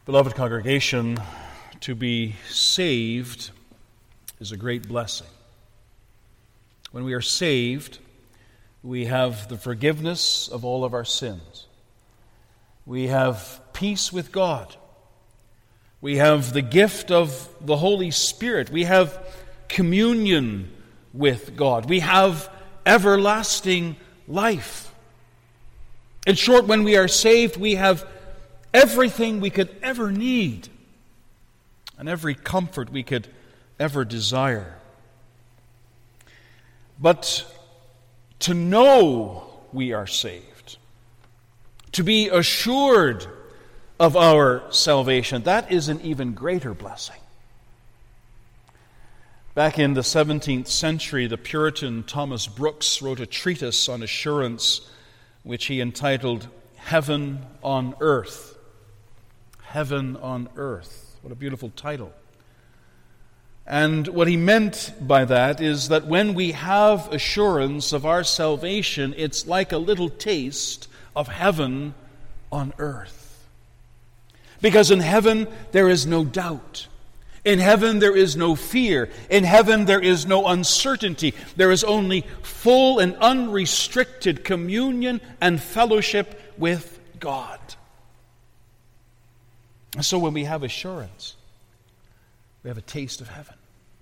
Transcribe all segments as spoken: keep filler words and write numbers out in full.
Beloved congregation, to be saved is a great blessing. When we are saved, we have the forgiveness of all of our sins. We have peace with God. We have the gift of the Holy Spirit. We have communion with God. We have everlasting life. In short, when we are saved, we have everything we could ever need and every comfort we could ever desire. But to know we are saved, to be assured of our salvation, that is an even greater blessing. Back in the seventeenth century, the Puritan Thomas Brooks wrote a treatise on assurance, which he entitled Heaven on Earth. Heaven on Earth. What a beautiful title. And what he meant by that is that when we have assurance of our salvation, it's like a little taste of heaven on earth. Because in heaven there is no doubt. In heaven there is no fear. In heaven there is no uncertainty. There is only full and unrestricted communion and fellowship with God. So when we have assurance, we have a taste of heaven.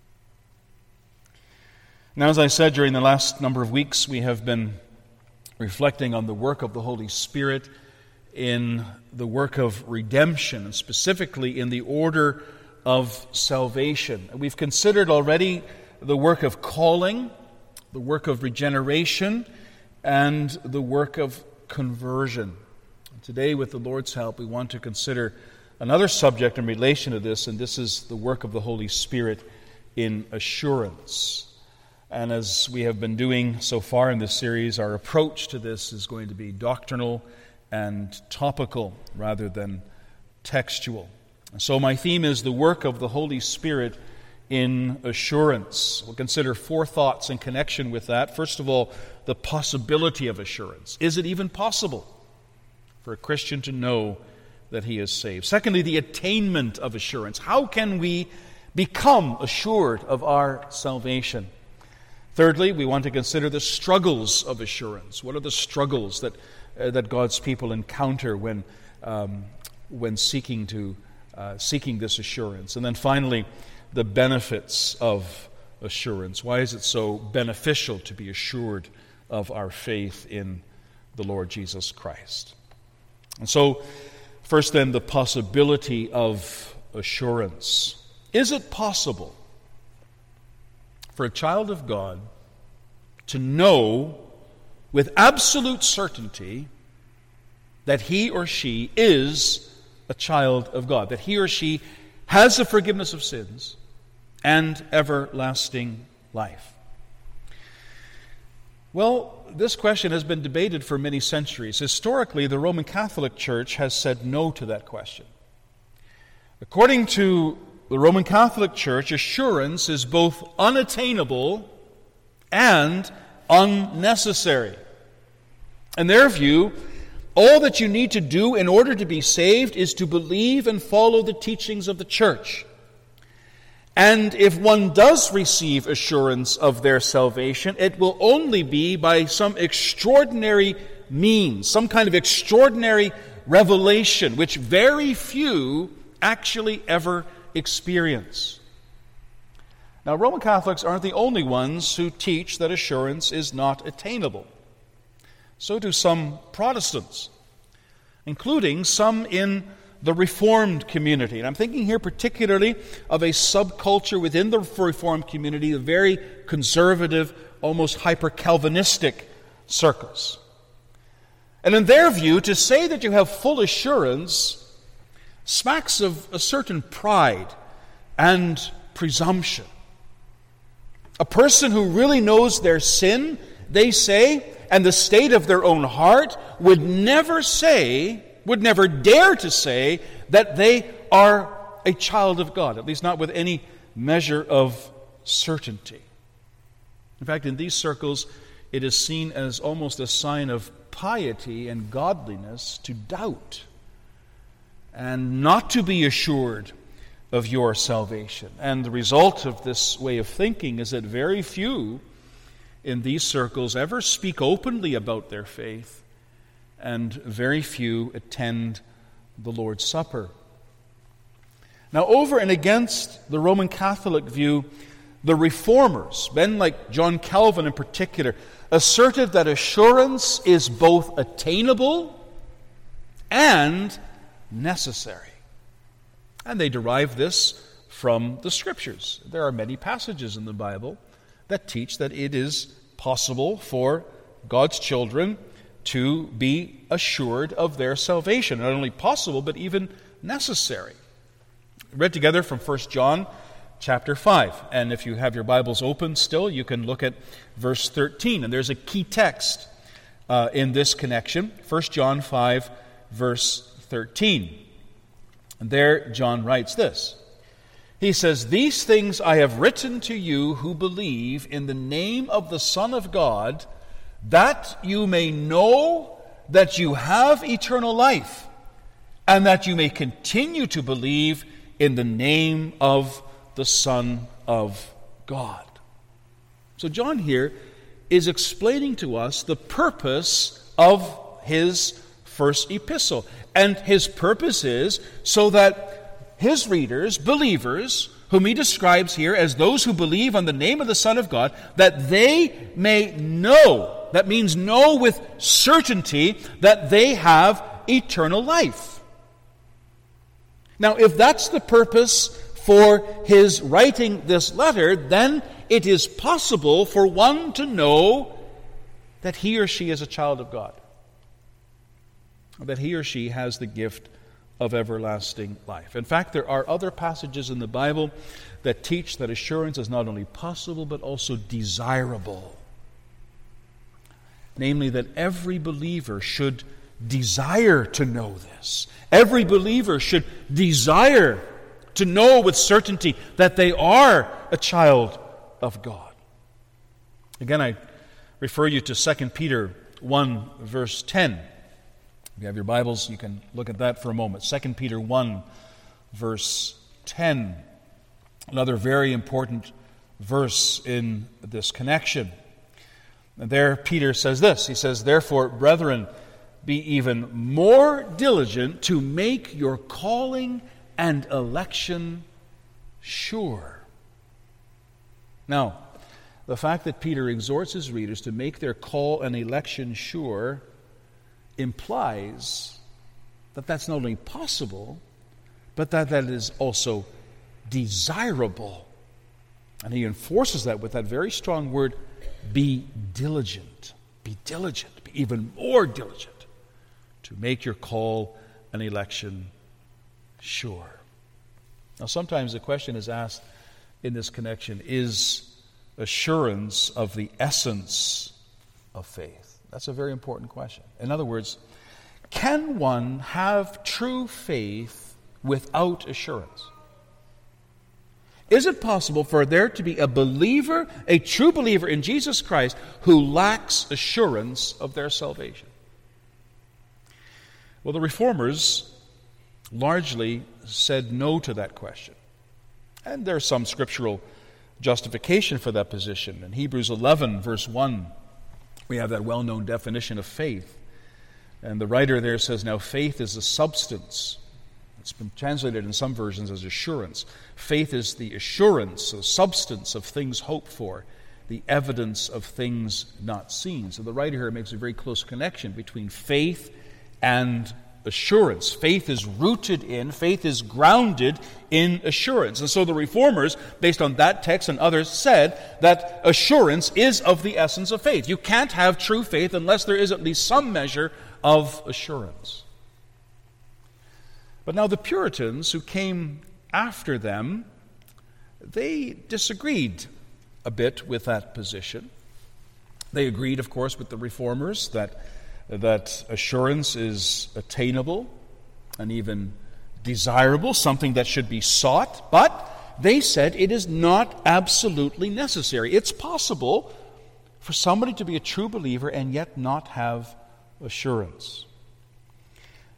Now, as I said, during the last number of weeks, we have been reflecting on the work of the Holy Spirit in the work of redemption, and specifically in the order of salvation. We've considered already the work of calling, the work of regeneration, and the work of conversion. Today, with the Lord's help, we want to consider another subject in relation to this, and this is the work of the Holy Spirit in assurance. And as we have been doing so far in this series, our approach to this is going to be doctrinal and topical rather than textual. So my theme is the work of the Holy Spirit in assurance. We'll consider four thoughts in connection with that. First of all, the possibility of assurance. Is it even possible for a Christian to know that he is saved? Secondly, the attainment of assurance. How can we become assured of our salvation? Thirdly, we want to consider the struggles of assurance. What are the struggles that uh, that God's people encounter when um, when seeking to uh, seeking this assurance? And then finally, the benefits of assurance. Why is it so beneficial to be assured of our faith in the Lord Jesus Christ? And so, first then, the possibility of assurance. Is it possible for a child of God to know with absolute certainty that he or she is a child of God, that he or she has the forgiveness of sins and everlasting life? Well, this question has been debated for many centuries. Historically, the Roman Catholic Church has said no to that question. According to the Roman Catholic Church, assurance is both unattainable and unnecessary. In their view, all that you need to do in order to be saved is to believe and follow the teachings of the Church. And if one does receive assurance of their salvation, it will only be by some extraordinary means, some kind of extraordinary revelation, which very few actually ever experience. Now, Roman Catholics aren't the only ones who teach that assurance is not attainable. So do some Protestants, including some in the Reformed community. And I'm thinking here particularly of a subculture within the Reformed community, the very conservative, almost hyper-Calvinistic circles. And in their view, to say that you have full assurance smacks of a certain pride and presumption. A person who really knows their sin, they say, and the state of their own heart, would never say, would never dare to say that they are a child of God, at least not with any measure of certainty. In fact, in these circles, it is seen as almost a sign of piety and godliness to doubt and not to be assured of your salvation. And the result of this way of thinking is that very few in these circles ever speak openly about their faith, and very few attend the Lord's Supper. Now, over and against the Roman Catholic view, the Reformers, men like John Calvin in particular, asserted that assurance is both attainable and necessary. And they derive this from the Scriptures. There are many passages in the Bible that teach that it is possible for God's children to be assured of their salvation. Not only possible, but even necessary. Read together from First John chapter five. And if you have your Bibles open still, you can look at verse thirteen. And there's a key text uh, in this connection. First John five, verse thirteen. And there John writes this. He says, "These things I have written to you who believe in the name of the Son of God, that you may know that you have eternal life, and that you may continue to believe in the name of the Son of God." So John here is explaining to us the purpose of his first epistle. And his purpose is so that his readers, believers, whom he describes here as those who believe on the name of the Son of God, that they may know, that means know with certainty, that they have eternal life. Now, if that's the purpose for his writing this letter, then it is possible for one to know that he or she is a child of God, that he or she has the gift of everlasting life. In fact, there are other passages in the Bible that teach that assurance is not only possible but also desirable. Namely, that every believer should desire to know this. Every believer should desire to know with certainty that they are a child of God. Again, I refer you to Second Peter one, verse ten. If you have your Bibles, you can look at that for a moment. Second Peter one, verse ten. Another very important verse in this connection. And there Peter says this. He says, "Therefore, brethren, be even more diligent to make your calling and election sure." Now, the fact that Peter exhorts his readers to make their call and election sure implies that that's not only possible, but that that is also desirable. And he enforces that with that very strong word, be diligent. Be diligent. Be even more diligent to make your call and election sure. Now, sometimes the question is asked in this connection, is assurance of the essence of faith? That's a very important question. In other words, can one have true faith without assurance? Is it possible for there to be a believer, a true believer in Jesus Christ, who lacks assurance of their salvation? Well, the Reformers largely said no to that question. And there's some scriptural justification for that position. In Hebrews eleven, verse one, we have that well-known definition of faith. And the writer there says, "Now faith is the substance." It's been translated in some versions as assurance. Faith is the assurance, the substance of things hoped for, the evidence of things not seen. So the writer here makes a very close connection between faith and assurance. Faith is rooted in, faith is grounded in assurance. And so the Reformers, based on that text and others, said that assurance is of the essence of faith. You can't have true faith unless there is at least some measure of assurance. But now the Puritans who came after them, they disagreed a bit with that position. They agreed, of course, with the Reformers that that assurance is attainable and even desirable, something that should be sought, but they said it is not absolutely necessary. It's possible for somebody to be a true believer and yet not have assurance.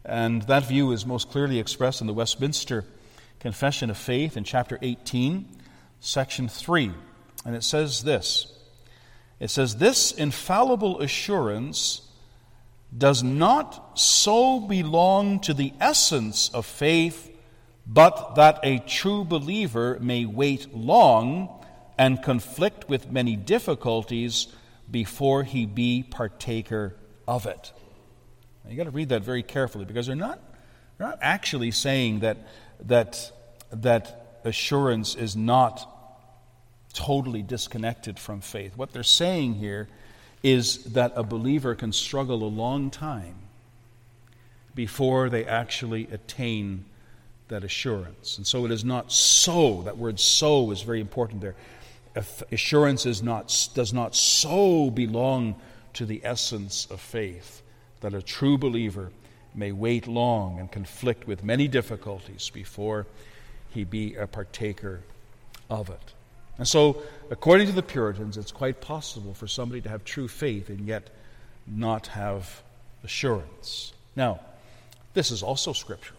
And that view is most clearly expressed in the Westminster Confession of Faith in chapter eighteen, section three. And it says this. It says, "This infallible assurance does not so belong to the essence of faith, but that a true believer may wait long and conflict with many difficulties before he be partaker of it." Now, you got to read that very carefully, because they're not they're not actually saying that that that assurance is not totally disconnected from faith. What they're saying here is that a believer can struggle a long time before they actually attain that assurance. And so it is not so. That word "so" is very important there. Assurance is not does not so belong to the essence of faith, that a true believer may wait long and conflict with many difficulties before he be a partaker of it. And so, according to the Puritans, it's quite possible for somebody to have true faith and yet not have assurance. Now, this is also scriptural.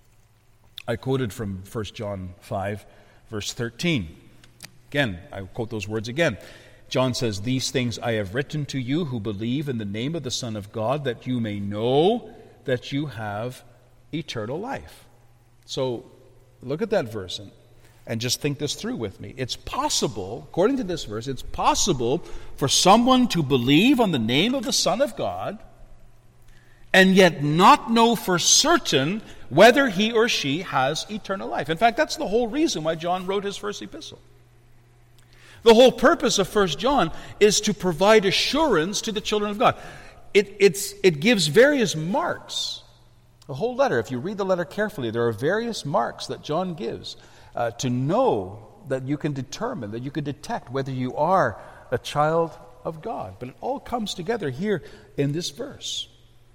I quoted from First John five, verse thirteen. Again, I quote those words again. John says, "These things I have written to you who believe in the name of the Son of God, that you may know that you have eternal life." So, look at that verse and, and just think this through with me. It's possible, according to this verse, it's possible for someone to believe on the name of the Son of God and yet not know for certain whether he or she has eternal life. In fact, that's the whole reason why John wrote his first epistle. The whole purpose of First John is to provide assurance to the children of God. It, it's, it gives various marks. The whole letter, if you read the letter carefully, there are various marks that John gives uh, to know that you can determine, that you can detect whether you are a child of God. But it all comes together here in this verse.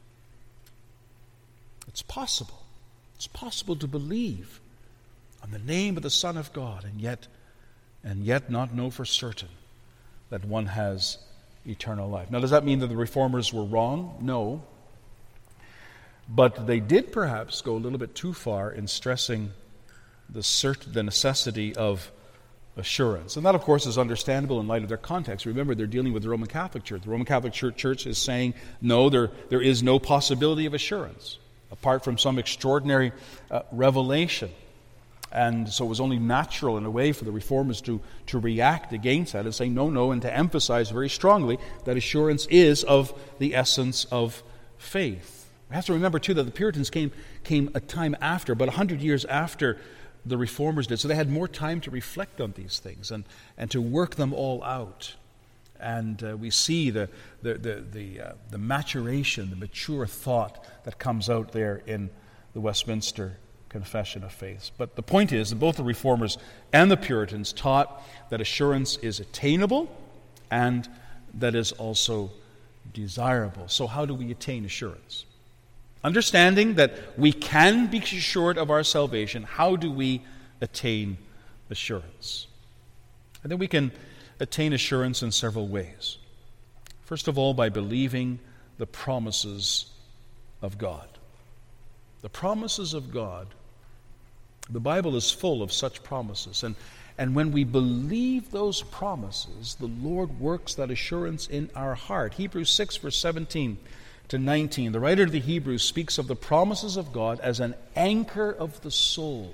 It's possible. It's possible to believe on the name of the Son of God and yet and yet not know for certain that one has eternal life. Now, does that mean that the Reformers were wrong? No. But they did perhaps go a little bit too far in stressing the cert- the necessity of assurance. And that, of course, is understandable in light of their context. Remember, they're dealing with the Roman Catholic Church. The Roman Catholic Church is saying, no, there, there is no possibility of assurance, apart from some extraordinary uh, revelation. And so it was only natural in a way for the Reformers to, to react against that and say no, no, and to emphasize very strongly that assurance is of the essence of faith. We have to remember, too, that the Puritans came, came a time after, about one hundred years after the Reformers did. So they had more time to reflect on these things and, and to work them all out. And uh, we see the, the, the, the, uh, the maturation, the mature thought that comes out there in the Westminster Confession of Faith. But the point is that both the Reformers and the Puritans taught that assurance is attainable and that is also desirable. So how do we attain assurance? Understanding that we can be assured of our salvation, how do we attain assurance? I think we can attain assurance in several ways. First of all, by believing the promises of God. The promises of God. The Bible is full of such promises. And, and when we believe those promises, the Lord works that assurance in our heart. Hebrews six, verse seventeen to nineteen. The writer of the Hebrews speaks of the promises of God as an anchor of the soul,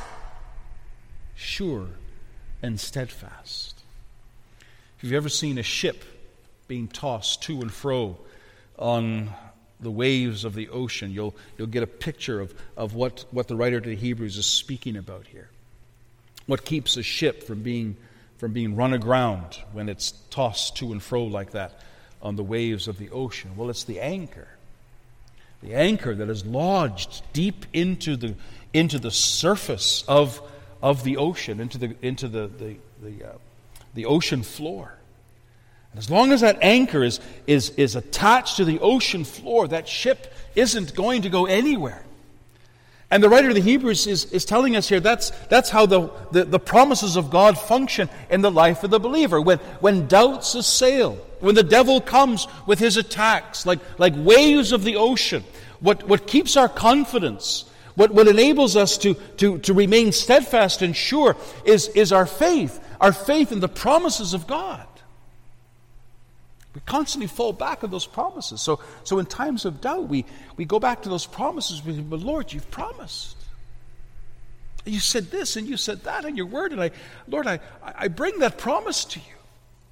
sure and steadfast. If you've ever seen a ship being tossed to and fro on the waves of the ocean, you'll you'll get a picture of, of what, what the writer to the Hebrews is speaking about here. What keeps a ship from being from being run aground when it's tossed to and fro like that on the waves of the ocean? Well, it's the anchor. The anchor that is lodged deep into the into the surface of of the ocean, into the into the the the, uh, the ocean floor. And as long as that anchor is, is, is attached to the ocean floor, that ship isn't going to go anywhere. And the writer of the Hebrews is, is telling us here that's, that's how the, the, the promises of God function in the life of the believer. When, when doubts assail, when the devil comes with his attacks like, like waves of the ocean, what, what keeps our confidence, what, what enables us to, to, to remain steadfast and sure is, is our faith, our faith in the promises of God. We constantly fall back on those promises. So, so in times of doubt, we, we go back to those promises. We say, but Lord, you've promised. You said this and you said that in your word. And I, Lord, I, I bring that promise to you.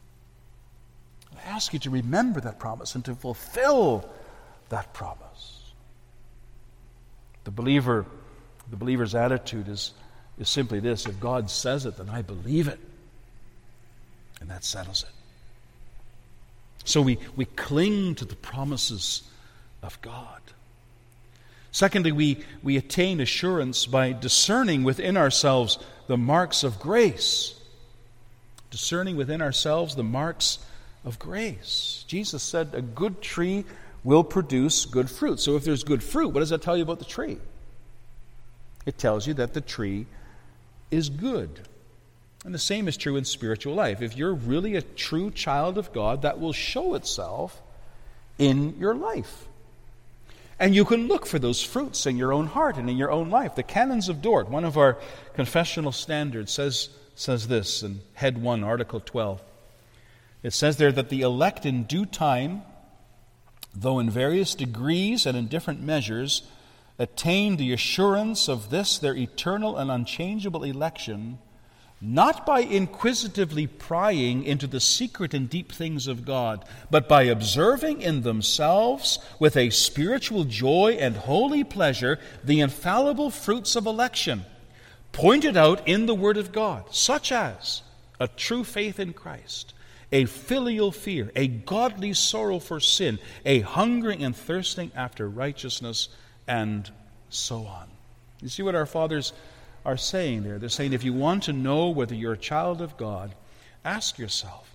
I ask you to remember that promise and to fulfill that promise. The believer, the believer's attitude is, is simply this: if God says it, then I believe it. And that settles it. So we, we cling to the promises of God. Secondly, we, we attain assurance by discerning within ourselves the marks of grace. Discerning within ourselves the marks of grace. Jesus said a good tree will produce good fruit. So if there's good fruit, what does that tell you about the tree? It tells you that the tree is good. And the same is true in spiritual life. If you're really a true child of God, that will show itself in your life. And you can look for those fruits in your own heart and in your own life. The Canons of Dort, one of our confessional standards, says, says this in Head one, Article twelve. It says there that the elect in due time, though in various degrees and in different measures, attain the assurance of this their eternal and unchangeable election, not by inquisitively prying into the secret and deep things of God, but by observing in themselves with a spiritual joy and holy pleasure the infallible fruits of election, pointed out in the Word of God, such as a true faith in Christ, a filial fear, a godly sorrow for sin, a hungering and thirsting after righteousness, and so on. You see what our fathers are saying there? They're saying if you want to know whether you're a child of God, ask yourself,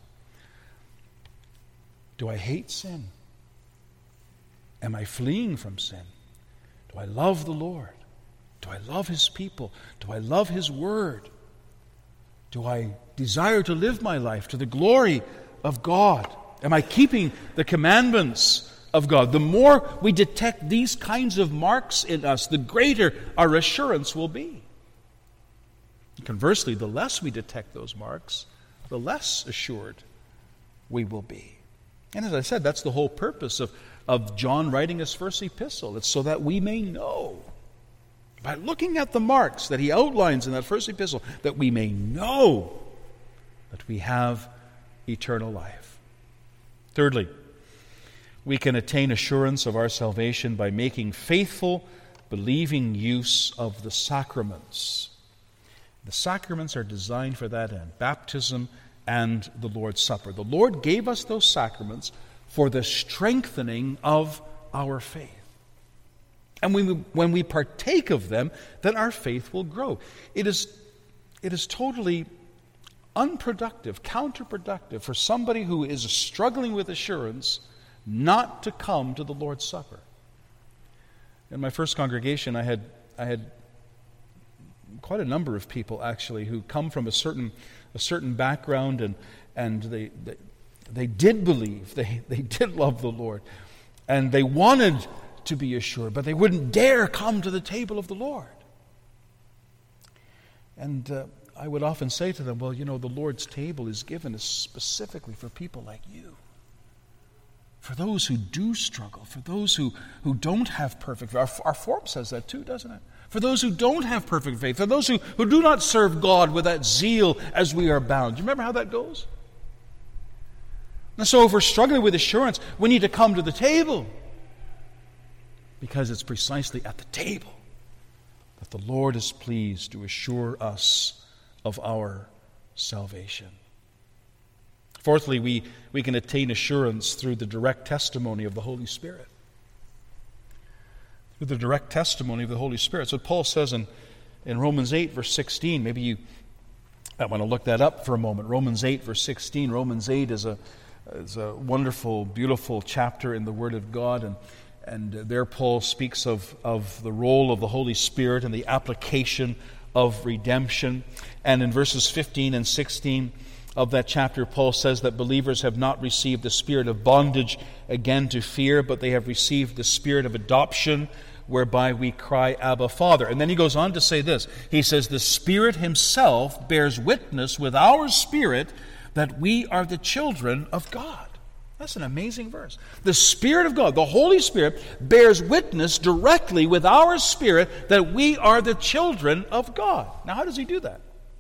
do I hate sin? Am I fleeing from sin? Do I love the Lord? Do I love His people? Do I love His Word? Do I desire to live my life to the glory of God? Am I keeping the commandments of God? The more we detect these kinds of marks in us, the greater our assurance will be. Conversely, the less we detect those marks, the less assured we will be. And as I said, that's the whole purpose of, of John writing his first epistle. It's so that we may know, by looking at the marks that he outlines in that first epistle, that we may know that we have eternal life. Thirdly, we can attain assurance of our salvation by making faithful, believing use of the sacraments. The sacraments are designed for that end: baptism and the Lord's Supper. The Lord gave us those sacraments for the strengthening of our faith. And when we, when we partake of them, then our faith will grow. It is, it is totally unproductive, counterproductive for somebody who is struggling with assurance not to come to the Lord's Supper. In my first congregation, I had I had quite a number of people actually who come from a certain a certain background, and and they they, they did believe, they they did love the Lord, and they wanted to be assured, but they wouldn't dare come to the table of the Lord. And uh, I would often say to them, well, you know, the Lord's table is given specifically for people like you. For those who do struggle, for those who, who don't have perfect faith. Our, our form says that too, doesn't it? For those who don't have perfect faith, for those who, who do not serve God with that zeal as we are bound. Do you remember how that goes? And so if we're struggling with assurance, we need to come to the table, because it's precisely at the table that the Lord is pleased to assure us of our salvation. Fourthly, we, we can attain assurance through the direct testimony of the Holy Spirit. Through the direct testimony of the Holy Spirit. So Paul says in, in Romans eight, verse sixteen, maybe you I want to look that up for a moment. Romans eight, verse sixteen. Romans eight is a, is a wonderful, beautiful chapter in the Word of God, and And there Paul speaks of, of the role of the Holy Spirit and the application of redemption. And in verses fifteen and sixteen, of that chapter, Paul says that believers have not received the spirit of bondage again to fear, but they have received the spirit of adoption, whereby we cry, Abba, Father. And then he goes on to say this. He says, the Spirit himself bears witness with our spirit that we are the children of God. That's an amazing verse. The Spirit of God, the Holy Spirit, bears witness directly with our spirit that we are the children of God. Now, how does he do that?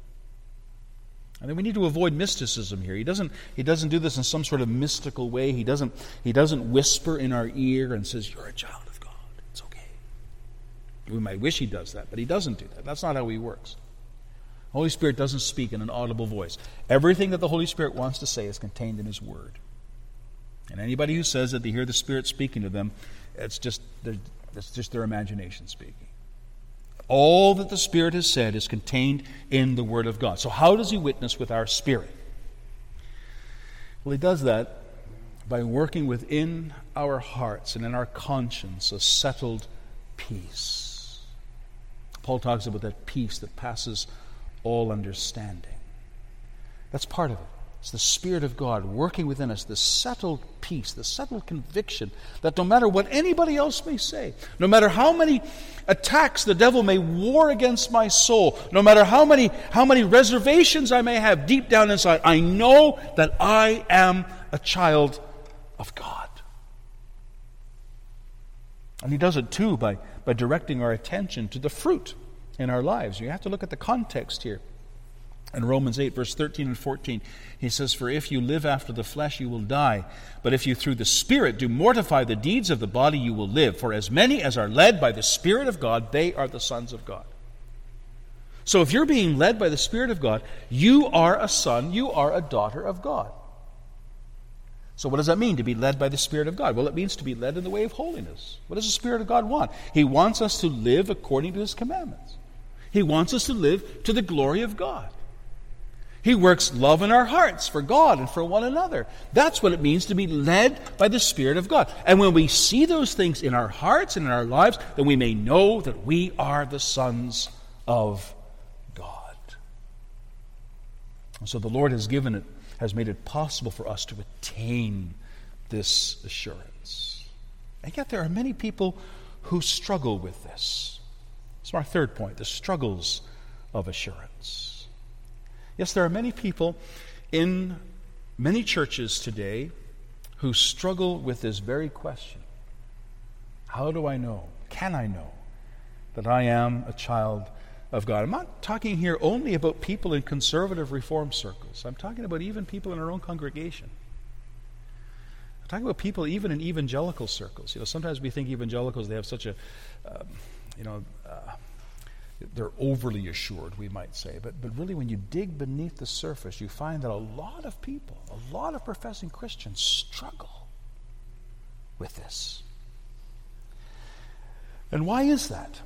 I mean, we need to avoid mysticism here. He doesn't, he doesn't do this in some sort of mystical way. He doesn't, he doesn't whisper in our ear and says, you're a child of God. It's okay. We might wish he does that, but he doesn't do that. That's not how he works. The Holy Spirit doesn't speak in an audible voice. Everything that the Holy Spirit wants to say is contained in his Word. And anybody who says that they hear the Spirit speaking to them, it's just, it's just their imagination speaking. All that the Spirit has said is contained in the Word of God. So how does he witness with our spirit? Well, he does that by working within our hearts and in our conscience a settled peace. Paul talks about that peace that passes all understanding. That's part of it. It's the Spirit of God working within us, the settled peace, the settled conviction that no matter what anybody else may say, no matter how many attacks the devil may war against my soul, no matter how many, how many reservations I may have deep down inside, I know that I am a child of God. And he does it too by, by directing our attention to the fruit in our lives. You have to look at the context here. In Romans eight, verse thirteen and fourteen, he says, for if you live after the flesh, you will die. But if you through the Spirit do mortify the deeds of the body, you will live. For as many as are led by the Spirit of God, they are the sons of God. So if you're being led by the Spirit of God, you are a son, you are a daughter of God. So what does that mean, to be led by the Spirit of God? Well, it means to be led in the way of holiness. What does the Spirit of God want? He wants us to live according to his commandments. He wants us to live to the glory of God. He works love in our hearts for God and for one another. That's what it means to be led by the Spirit of God. And when we see those things in our hearts and in our lives, then we may know that we are the sons of God. And so the Lord has given it, has made it possible for us to attain this assurance. And yet there are many people who struggle with this. It's our third point, the struggles of assurance. Yes, there are many people in many churches today who struggle with this very question. How do I know, can I know, that I am a child of God? I'm not talking here only about people in conservative reform circles. I'm talking about even people in our own congregation. I'm talking about people even in evangelical circles. You know, sometimes we think evangelicals, they have such a, um, you know, uh, they're overly assured, we might say. But, but really, when you dig beneath the surface, you find that a lot of people, a lot of professing Christians struggle with this. And why is that?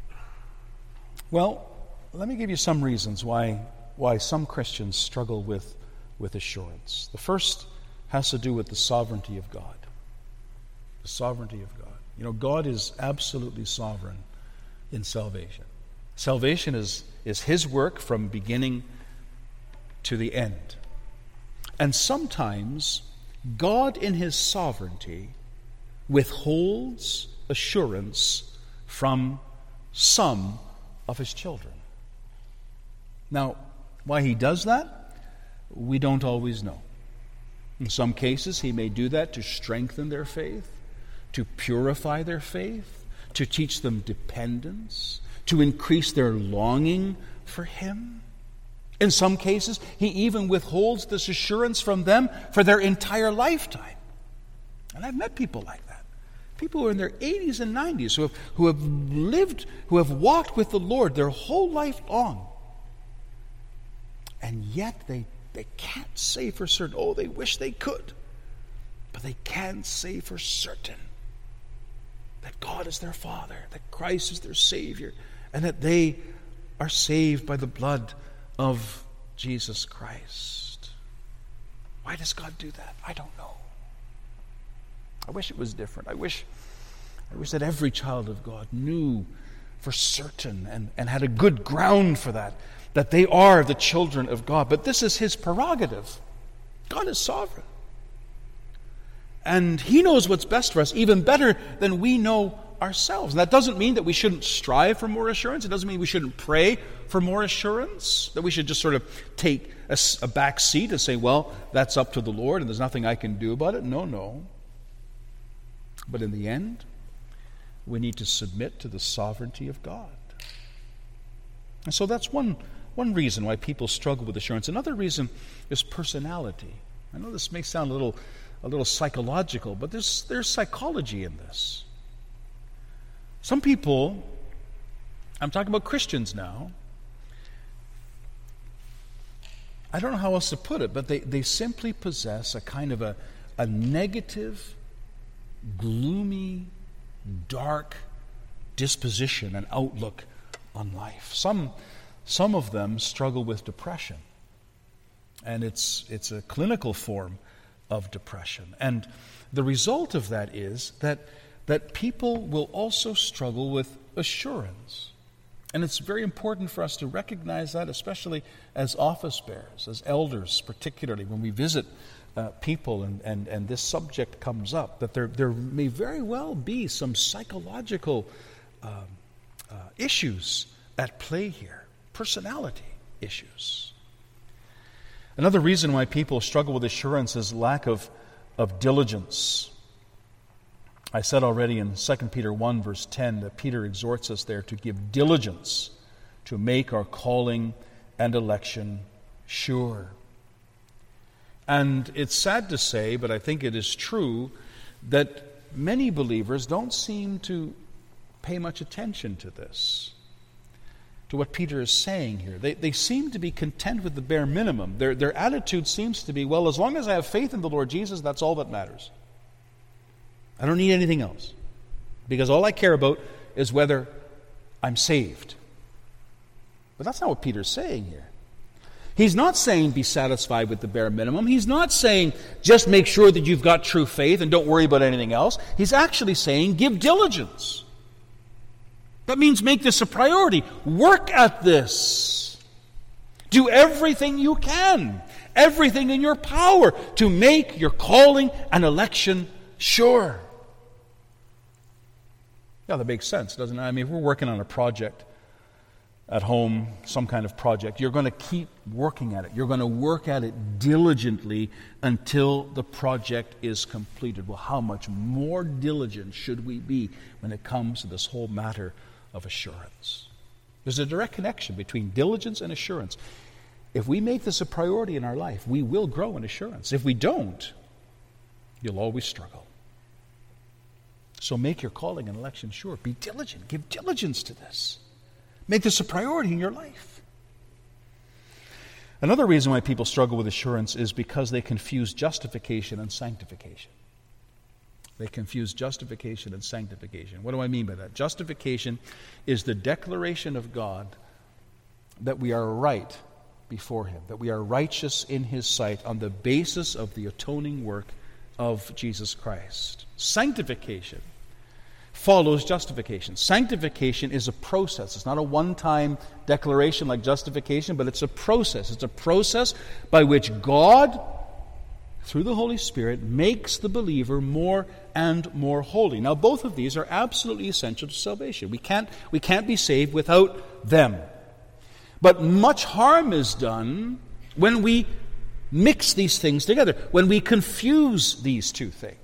Well, let me give you some reasons why, why some Christians struggle with, with assurance. The first has to do with the sovereignty of God. The sovereignty of God. You know, God is absolutely sovereign in salvation. Salvation is, is his work from beginning to the end. And sometimes God in his sovereignty withholds assurance from some of his children. Now, why he does that, we don't always know. In some cases, he may do that to strengthen their faith, to purify their faith, to teach them dependence, to increase their longing for him. In some cases, he even withholds this assurance from them for their entire lifetime. And I've met people like that. People who are in their eighties and nineties, who have, who have lived, who have walked with the Lord their whole life long. And yet they, they can't say for certain, oh, they wish they could, but they can say for certain that God is their Father, that Christ is their Savior, and that they are saved by the blood of Jesus Christ. Why does God do that? I don't know. I wish it was different. I wish, I wish that every child of God knew for certain and, and had a good ground for that, that they are the children of God. But this is his prerogative. God is sovereign. And he knows what's best for us, even better than we know ourselves. And that doesn't mean that we shouldn't strive for more assurance. It doesn't mean we shouldn't pray for more assurance, that we should just sort of take a, a back seat and say, well, that's up to the Lord and there's nothing I can do about it. No, no. But in the end, we need to submit to the sovereignty of God. And so that's one, one reason why people struggle with assurance. Another reason is personality. I know this may sound a little, a little psychological, but there's, there's psychology in this. Some people, I'm talking about Christians now, I don't know how else to put it, but they, they simply possess a kind of a, a negative, gloomy, dark disposition and outlook on life. Some, some of them struggle with depression, and it's, it's a clinical form of depression. And the result of that is that that people will also struggle with assurance. And it's very important for us to recognize that, especially as office bearers, as elders particularly, when we visit uh, people and, and, and this subject comes up, that there, there may very well be some psychological uh, uh, issues at play here, personality issues. Another reason why people struggle with assurance is lack of, of diligence. I said already in Second Peter one, verse ten, that Peter exhorts us there to give diligence to make our calling and election sure. And it's sad to say, but I think it is true, that many believers don't seem to pay much attention to this, to what Peter is saying here. They, they seem to be content with the bare minimum. Their, their attitude seems to be, well, as long as I have faith in the Lord Jesus, that's all that matters. I don't need anything else, because all I care about is whether I'm saved. But that's not what Peter's saying here. He's not saying be satisfied with the bare minimum. He's not saying just make sure that you've got true faith and don't worry about anything else. He's actually saying give diligence. That means make this a priority. Work at this. Do everything you can, everything in your power to make your calling and election sure. Yeah, that makes sense, doesn't it? I mean, if we're working on a project at home, some kind of project, you're going to keep working at it. You're going to work at it diligently until the project is completed. Well, how much more diligent should we be when it comes to this whole matter of assurance? There's a direct connection between diligence and assurance. If we make this a priority in our life, we will grow in assurance. If we don't, you'll always struggle. So make your calling and election sure. Be diligent. Give diligence to this. Make this a priority in your life. Another reason why people struggle with assurance is because they confuse justification and sanctification. They confuse justification and sanctification. What do I mean by that? Justification is the declaration of God that we are right before Him, that we are righteous in His sight on the basis of the atoning work of Jesus Christ. Sanctification follows justification. Sanctification is a process. It's not a one-time declaration like justification, but it's a process. It's a process by which God, through the Holy Spirit, makes the believer more and more holy. Now, both of these are absolutely essential to salvation. We can't, we can't be saved without them. But much harm is done when we mix these things together, when we confuse these two things.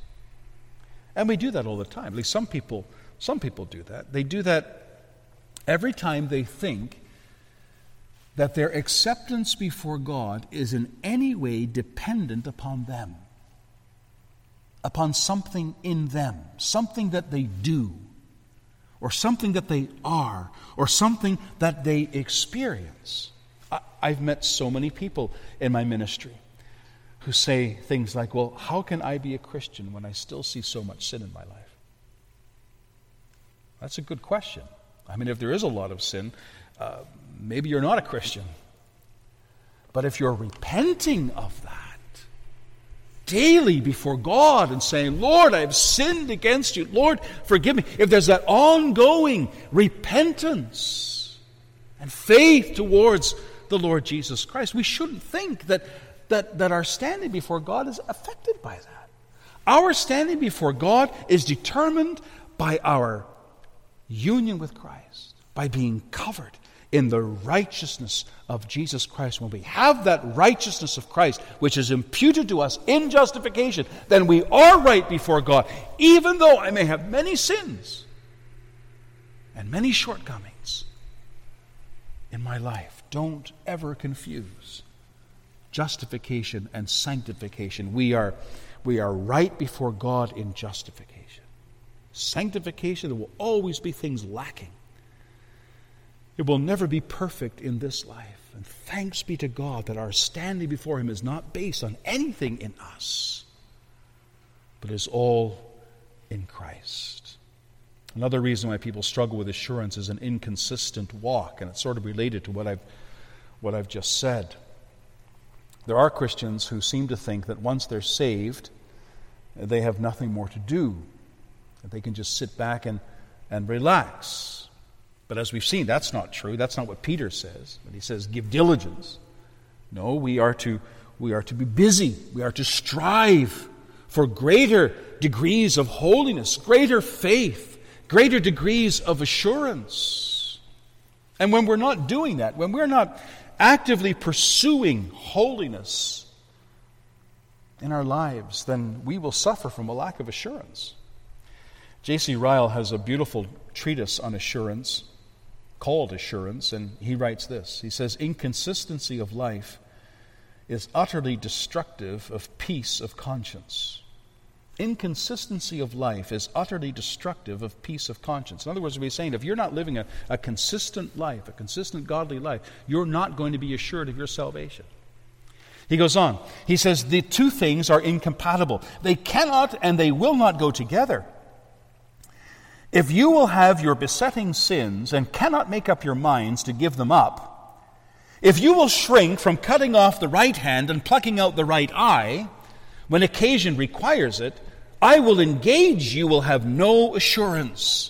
And we do that all the time. At least some people, some people do that. They do that every time they think that their acceptance before God is in any way dependent upon them, upon something in them, something that they do, or something that they are, or something that they experience. I, I've met so many people in my ministry who say things like, well, how can I be a Christian when I still see so much sin in my life? That's a good question. I mean, if there is a lot of sin, uh, maybe you're not a Christian. But if you're repenting of that daily before God and saying, Lord, I have sinned against you. Lord, forgive me. If there's that ongoing repentance and faith towards the Lord Jesus Christ. We shouldn't think that, that, that our standing before God is affected by that. Our standing before God is determined by our union with Christ, by being covered in the righteousness of Jesus Christ. When we have that righteousness of Christ, which is imputed to us in justification, then we are right before God, even though I may have many sins and many shortcomings in my life. Don't ever confuse justification and sanctification. We are, we are right before God in justification. Sanctification, there will always be things lacking. It will never be perfect in this life. And thanks be to God that our standing before Him is not based on anything in us, but is all in Christ. Another reason why people struggle with assurance is an inconsistent walk, and it's sort of related to what I've, what I've just said. There are Christians who seem to think that once they're saved, they have nothing more to do, that they can just sit back and, and relax. But as we've seen, that's not true. That's not what Peter says. But he says, give diligence. No, we are to we are to be busy. We are to strive for greater degrees of holiness, greater faith, greater degrees of assurance. And when we're not doing that, when we're not actively pursuing holiness in our lives, then we will suffer from a lack of assurance. J C Ryle has a beautiful treatise on assurance called Assurance, and he writes this. He says, inconsistency of life is utterly destructive of peace of conscience. Inconsistency of life is utterly destructive of peace of conscience. In other words, we're saying if you're not living a, a consistent life, a consistent godly life, you're not going to be assured of your salvation. He goes on. He says, the two things are incompatible. They cannot and they will not go together. If you will have your besetting sins and cannot make up your minds to give them up, if you will shrink from cutting off the right hand and plucking out the right eye, when occasion requires it, I will engage you will have no assurance.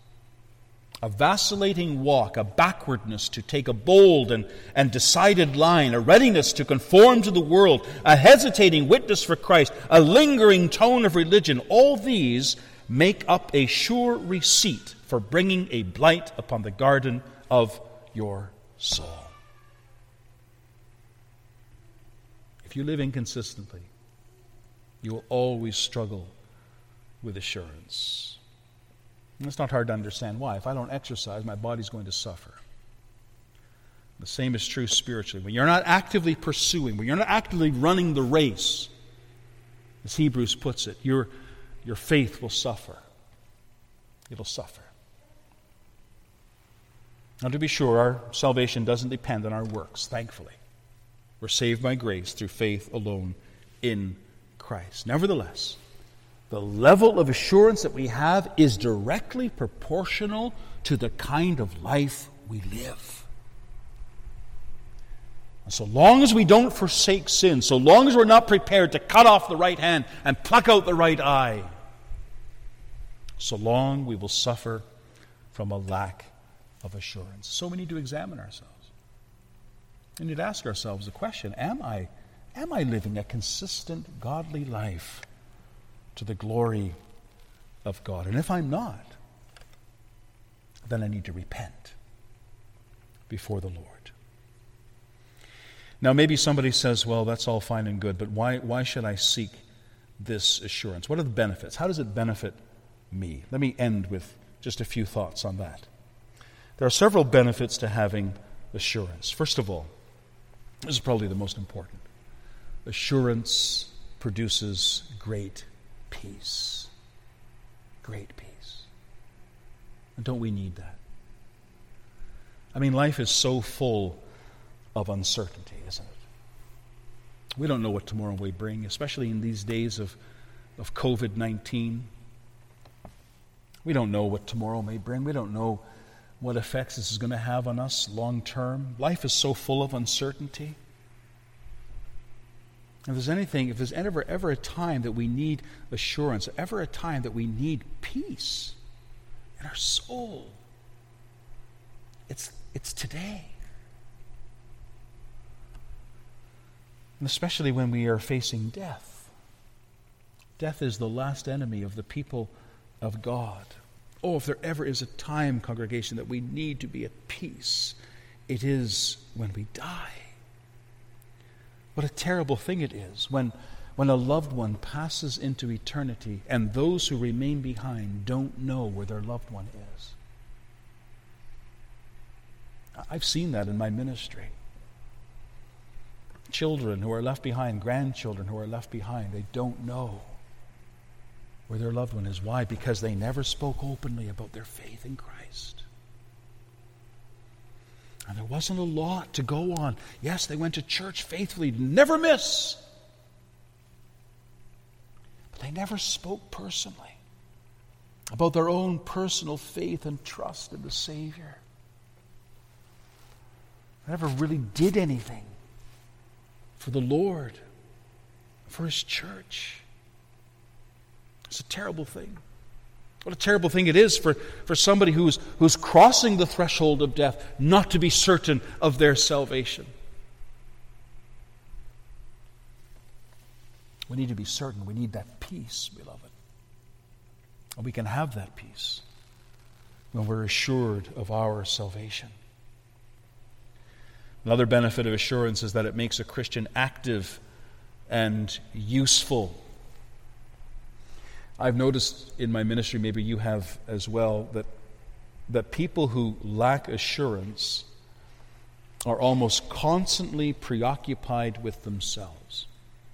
A vacillating walk, a backwardness to take a bold and, and decided line, a readiness to conform to the world, a hesitating witness for Christ, a lingering tone of religion, all these make up a sure receipt for bringing a blight upon the garden of your soul. If you live inconsistently, you will always struggle with assurance. And it's not hard to understand why. If I don't exercise, my body's going to suffer. The same is true spiritually. When you're not actively pursuing, when you're not actively running the race, as Hebrews puts it, you're Your faith will suffer. It'll suffer. Now, to be sure, our salvation doesn't depend on our works, thankfully. We're saved by grace through faith alone in Christ. Nevertheless, the level of assurance that we have is directly proportional to the kind of life we live. And so long as we don't forsake sin, so long as we're not prepared to cut off the right hand and pluck out the right eye, so long we will suffer from a lack of assurance. So we need to examine ourselves. We need to ask ourselves the question, am I, am I living a consistent, godly life to the glory of God? And if I'm not, then I need to repent before the Lord. Now, maybe somebody says, well, that's all fine and good, but why, why should I seek this assurance? What are the benefits? How does it benefit me? Let me end with just a few thoughts on that. There are several benefits to having assurance. First of all, this is probably the most important. Assurance produces great peace. Great peace. And don't we need that? I mean, life is so full of uncertainty, isn't it? We don't know what tomorrow will bring, especially in these days of, of covid nineteen. We don't know what tomorrow may bring. We don't know what effects this is going to have on us long term. Life is so full of uncertainty. If there's anything, if there's ever, ever a time that we need assurance, ever a time that we need peace in our soul, it's It's today. And especially when we are facing death. Death is the last enemy of the people of God. Oh, if there ever is a time, congregation, that we need to be at peace, it is when we die. What a terrible thing it is when, when a loved one passes into eternity and those who remain behind don't know where their loved one is. I've seen that in my ministry. Children who are left behind, grandchildren who are left behind, they don't know where their loved one is. Why? Because they never spoke openly about their faith in Christ. And there wasn't a lot to go on. Yes, they went to church faithfully, never miss. But they never spoke personally about their own personal faith and trust in the Savior. They never really did anything for the Lord, for His church. It's a terrible thing. What a terrible thing it is for, for somebody who's, who's crossing the threshold of death not to be certain of their salvation. We need to be certain. We need that peace, beloved. And we can have that peace when we're assured of our salvation. Another benefit of assurance is that it makes a Christian active and useful. I've noticed in my ministry, maybe you have as well, that that people who lack assurance are almost constantly preoccupied with themselves.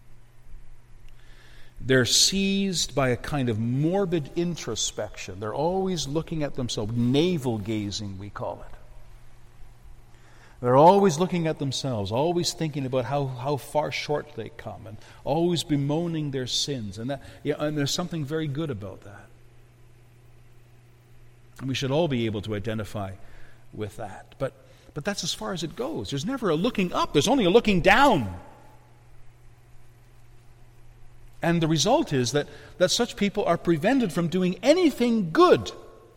They're seized by a kind of morbid introspection. They're always looking at themselves, navel-gazing, we call it. They're always looking at themselves, always thinking about how, how far short they come, and always bemoaning their sins. And that, yeah, and there's something very good about that. And we should all be able to identify with that. But, but that's as far as it goes. There's never a looking up. There's only a looking down. And the result is that, that such people are prevented from doing anything good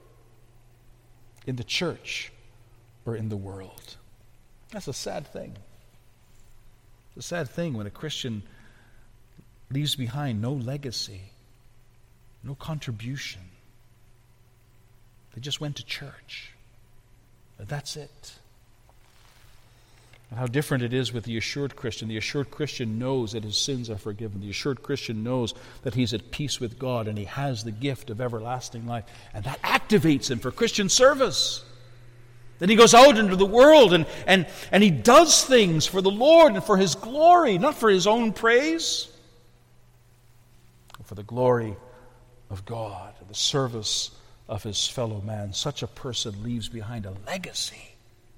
in the church or in the world. That's a sad thing. It's a sad thing when a Christian leaves behind no legacy, no contribution. They just went to church. And that's it. And how different it is with the assured Christian. The assured Christian knows that his sins are forgiven. The assured Christian knows that he's at peace with God and he has the gift of everlasting life. And that activates him for Christian service. Then he goes out into the world and, and, and he does things for the Lord and for His glory, not for his own praise, but for the glory of God and the service of his fellow man. Such a person leaves behind a legacy.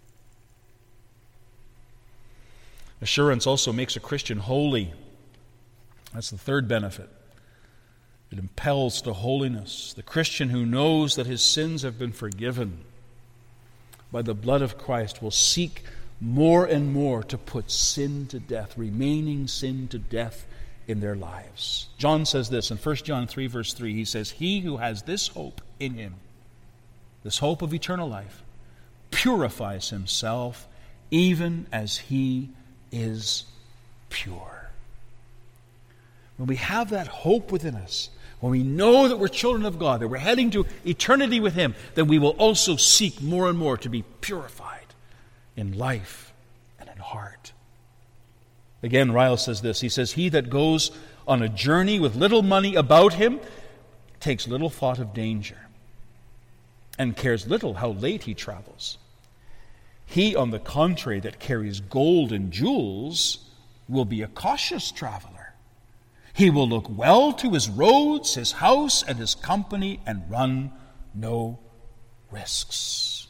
Assurance also makes a Christian holy. That's the third benefit. It impels to holiness. The Christian who knows that his sins have been forgiven by the blood of Christ will seek more and more to put sin to death, remaining sin to death in their lives. John says this in First John three, verse three. He says, "He who has this hope in him, this hope of eternal life, purifies himself even as he is pure." When we have that hope within us, when we know that we're children of God, that we're heading to eternity with Him, then we will also seek more and more to be purified in life and in heart. Again, Ryle says this. He says, "He that goes on a journey with little money about him takes little thought of danger and cares little how late he travels. He, on the contrary, that carries gold and jewels will be a cautious traveler. He will look well to his roads, his house, and his company, and run no risks."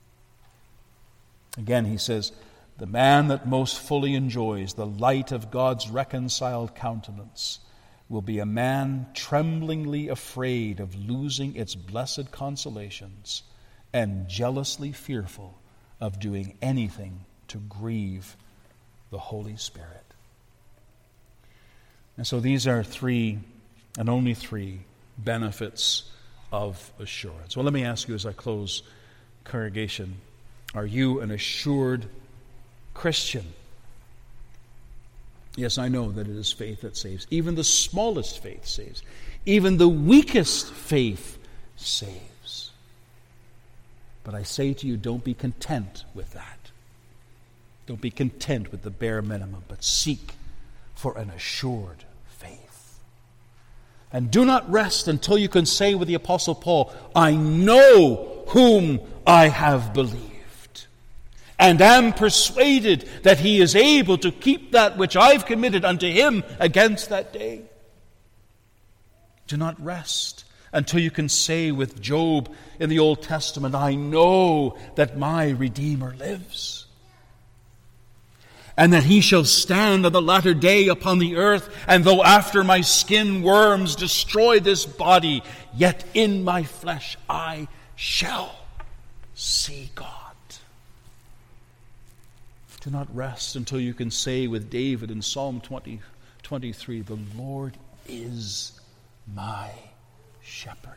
Again, he says, "The man that most fully enjoys the light of God's reconciled countenance will be a man tremblingly afraid of losing its blessed consolations and jealously fearful of doing anything to grieve the Holy Spirit." And so these are three, and only three, benefits of assurance. Well, let me ask you as I close, congregation, Are you an assured Christian? Yes, I know that it is faith that saves. Even the smallest faith saves. Even the weakest faith saves. But I say to you, don't be content with that. Don't be content with the bare minimum, but seek for an assured faith. And do not rest until you can say with the Apostle Paul, I know whom I have believed, and am persuaded that he is able to keep that which I've committed unto him against that day. Do not rest until you can say with Job in the Old Testament, I know that my Redeemer lives, and that he shall stand on the latter day upon the earth, and though after my skin worms destroy this body, yet in my flesh I shall see God. Do not rest until you can say with David in Psalm twenty, twenty-three, the Lord is my shepherd.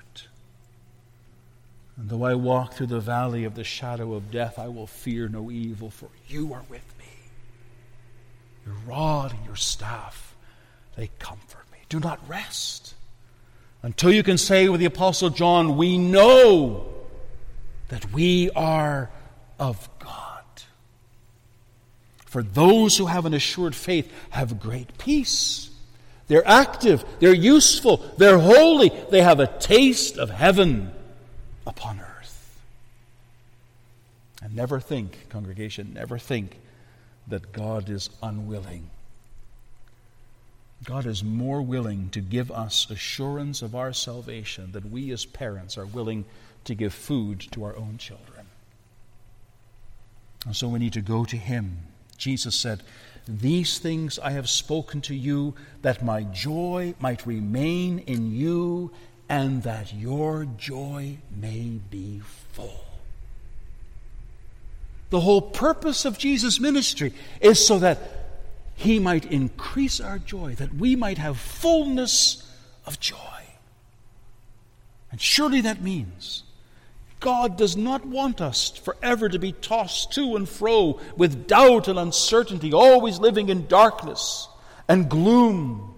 And though I walk through the valley of the shadow of death, I will fear no evil, for you are with me. Your rod and your staff, they comfort me. Do not rest until you can say with the Apostle John, we know that we are of God. For those who have an assured faith have great peace. They're active, they're useful, they're holy, they have a taste of heaven upon earth. And never think, congregation, never think that God is unwilling. God is more willing to give us assurance of our salvation than we as parents are willing to give food to our own children. And so we need to go to him. Jesus said, these things I have spoken to you, that my joy might remain in you, and that your joy may be full. The whole purpose of Jesus' ministry is so that he might increase our joy, that we might have fullness of joy. And surely that means God does not want us forever to be tossed to and fro with doubt and uncertainty, always living in darkness and gloom,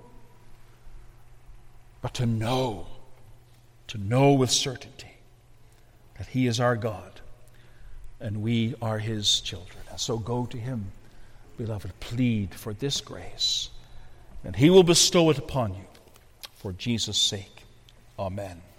but to know, to know with certainty that he is our God and we are his children. And so go to him, beloved, plead for this grace, and he will bestow it upon you for Jesus' sake. Amen.